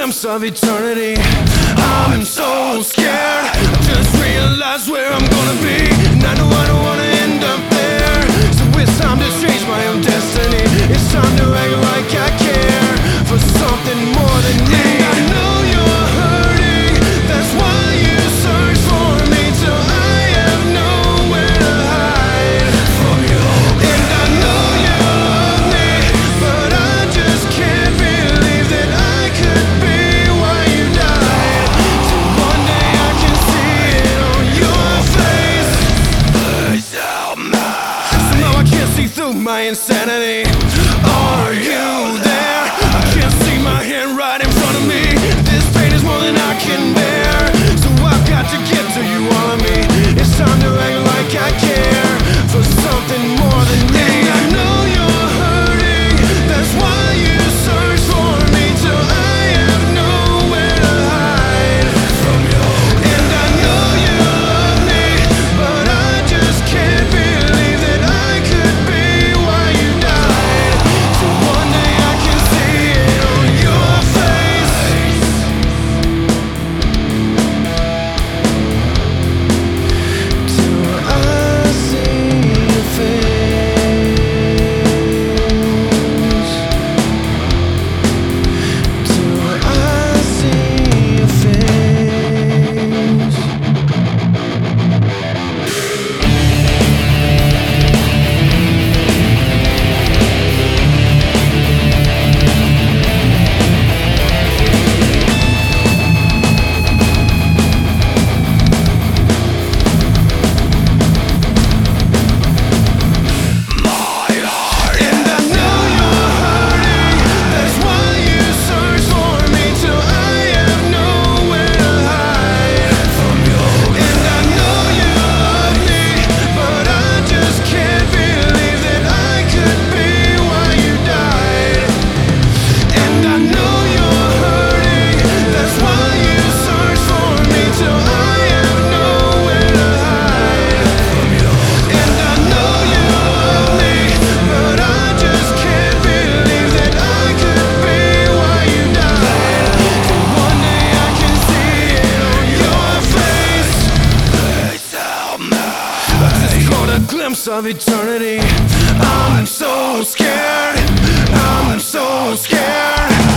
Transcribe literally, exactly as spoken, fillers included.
glimpse of eternity. I'm so scared, I just realized where I'm gonna be, and I know I don't wanna end up there. So it's time to change my own destiny. It's time to act like I care for something more than me. And I know you're hurting, that's why you search for me till I have nowhere to hide from you. And I know you love me, but I just can't believe that I could be why you died. So one day I can see it on your face. Please help me. So now I can't see through my insanity. Are you there? I can't see my hand right in front of me. This pain is more than I can bear, so I've got to get to you, all of me. It's time to act like I care for something more than me. And I know you're hurting, that's why you search for me till I have nowhere to hide from you. And I know you love me, but I just can't believe that I could be why you died. So one day I can see it on your face. Till I see your face. Till I see your face. And I know you're hurting, that's why you search for me till I have nowhere to hide from you. And I know you love me, but I just can't believe that I could be why you died. And I know you're hurting, that's why you search for me till I have nowhere to hide from you. And I know you love me, but I just can't believe that I could be why you died. So one day I can see it on your face. Please help me. I just caught a glimpse of eternity. I'm so scared, I'm so scared.